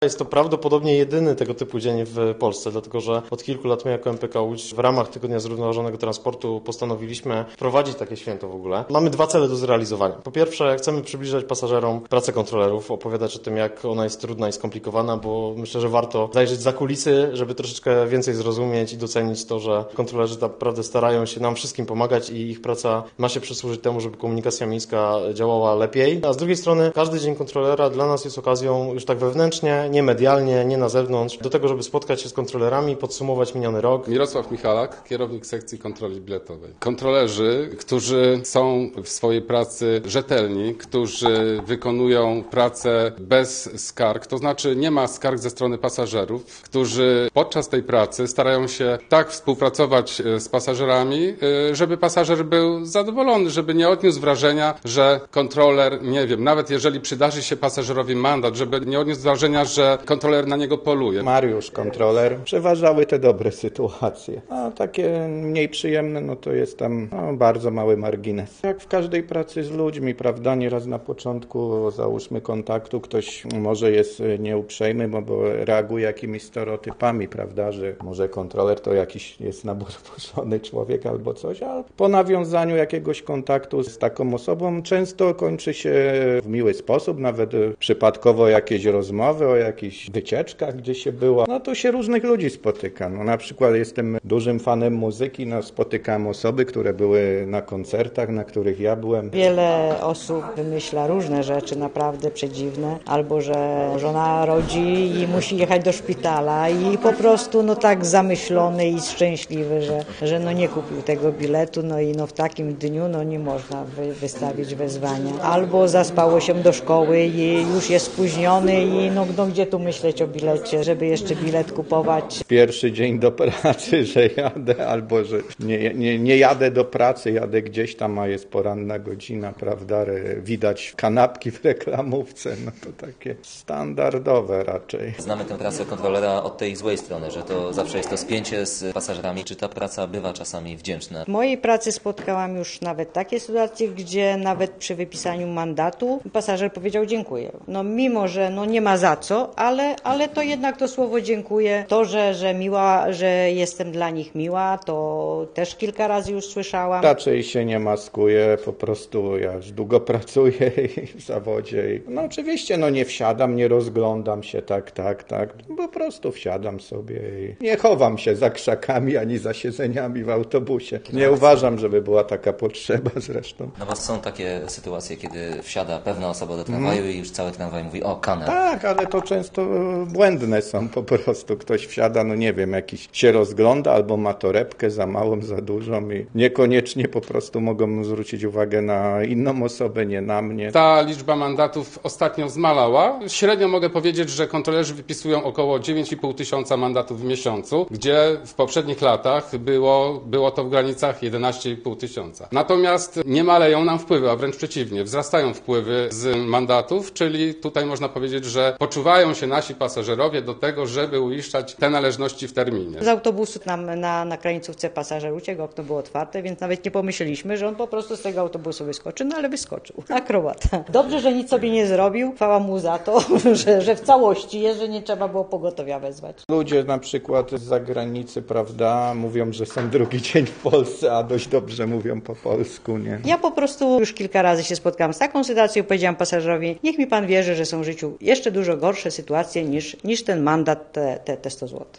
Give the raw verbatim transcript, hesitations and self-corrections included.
Jest to prawdopodobnie jedyny tego typu dzień w Polsce, dlatego że od kilku lat my jako M P K Łódź w ramach Tygodnia Zrównoważonego Transportu postanowiliśmy wprowadzić takie święto w ogóle. Mamy dwa cele do zrealizowania. Po pierwsze, chcemy przybliżać pasażerom pracę kontrolerów, opowiadać o tym, jak ona jest trudna i skomplikowana, bo myślę, że warto zajrzeć za kulisy, żeby troszeczkę więcej zrozumieć i docenić to, że kontrolerzy naprawdę starają się nam wszystkim pomagać i ich praca ma się przysłużyć temu, żeby komunikacja miejska działała lepiej. A z drugiej strony każdy dzień kontrolera dla nas jest okazją już tak wewnętrznie, nie medialnie, nie na zewnątrz, do tego, żeby spotkać się z kontrolerami, podsumować miniony rok. Mirosław Michalak, kierownik sekcji kontroli biletowej. Kontrolerzy, którzy są w swojej pracy rzetelni, którzy wykonują pracę bez skarg, to znaczy nie ma skarg ze strony pasażerów, którzy podczas tej pracy starają się tak współpracować z pasażerami, żeby pasażer był zadowolony, żeby nie odniósł wrażenia, że kontroler, nie wiem, nawet jeżeli przydarzy się pasażerowi mandat, żeby nie odniósł wrażenia, że kontroler na niego poluje. Mariusz, kontroler, przeważały te dobre sytuacje, a takie mniej przyjemne, no to jest tam no, bardzo mały margines. Jak w każdej pracy z ludźmi, prawda, nieraz na początku, załóżmy kontaktu, ktoś może jest nieuprzejmy, bo, bo reaguje jakimiś stereotypami, prawda, że może kontroler to jakiś jest naburzony człowiek albo coś, a po nawiązaniu jakiegoś kontaktu z taką osobą często kończy się w miły sposób, nawet przypadkowo jakieś rozmowy o jakichś wycieczkach, gdzie się było. No to się różnych ludzi spotyka. No na przykład jestem dużym fanem muzyki, no spotykam osoby, które były na koncertach, na których ja byłem. Wiele osób wymyśla różne rzeczy naprawdę przedziwne, albo że żona rodzi i musi jechać do szpitala i po prostu no tak zamyślony i szczęśliwy, że, że no nie kupił tego biletu, no i no w takim dniu no nie można wy, wystawić wezwania. Albo zaspało się do szkoły i już jest spóźniony i no, no gdzie tu myśleć o bilecie, żeby jeszcze bilet kupować. Pierwszy dzień do pracy, że jadę, albo że nie, nie, nie jadę do pracy, jadę gdzieś tam, a jest poranna godzina, prawda, widać kanapki w reklamówce, no to takie standardowe raczej. Znamy tę pracę kontrolera od tej złej strony, że to zawsze jest to spięcie z pasażerami. Czy ta praca bywa czasami wdzięczna? W mojej pracy spotkałam już nawet takie sytuacje, gdzie nawet przy wypisaniu mandatu pasażer powiedział dziękuję. No mimo, że no nie ma za co, ale, ale to jednak to słowo dziękuję. To, że, że miła, że jestem dla nich miła, to też kilka razy już słyszałam. Raczej się nie maskuję, po prostu ja już długo pracuję w zawodzie. No oczywiście, no nie wsiadam, nie rozglądam się tak, tak, tak. Po prostu wsiadam sobie i nie chowam się za krzakami ani za siedzeniami w autobusie. Nie uważam, żeby była taka potrzeba zresztą. No bo są takie sytuacje, kiedy wsiada pewna osoba do tramwaju hmm. i już cały tramwaj mówi o kanę. Tak, ale to często błędne są po prostu. Ktoś wsiada, no nie wiem, jakiś się rozgląda albo ma torebkę za małą, za dużą i niekoniecznie po prostu mogą zwrócić uwagę na inną osobę, nie na mnie. Ta liczba mandatów ostatnio zmalała. Średnio mogę powiedzieć, że kontrolerzy wypisują około dziewięć i pół tysiąca mandatów w miesiącu, gdzie w poprzednich latach było, było to w granicach jedenaście i pół tysiąca. Natomiast nie maleją nam wpływy, a wręcz przeciwnie, wzrastają wpływy z mandatów, czyli tutaj można powiedzieć, że poczuwają się nasi pasażerowie do tego, żeby uiszczać te należności w terminie. Z autobusu nam na, na krańcówce pasażer uciekł, okno było otwarte, więc nawet nie pomyśleliśmy, że on po prostu z tego autobusu wyskoczy, no ale wyskoczył. Akrobata. Dobrze, że nic sobie nie zrobił, chwała mu za to, że, że w całości jest, że nie trzeba było pogotowia wezwać. Ludzie na przykład z zagranicy, prawda, mówią, że są drugi dzień w Polsce, a dość dobrze mówią po polsku, nie? Ja po prostu już kilka razy się spotkałam z taką sytuacją i powiedziałam pasażerowi, niech mi pan wierzy, że są w życiu jeszcze dużo gorsze sytuacje niż, niż ten mandat te, te, te sto złotych.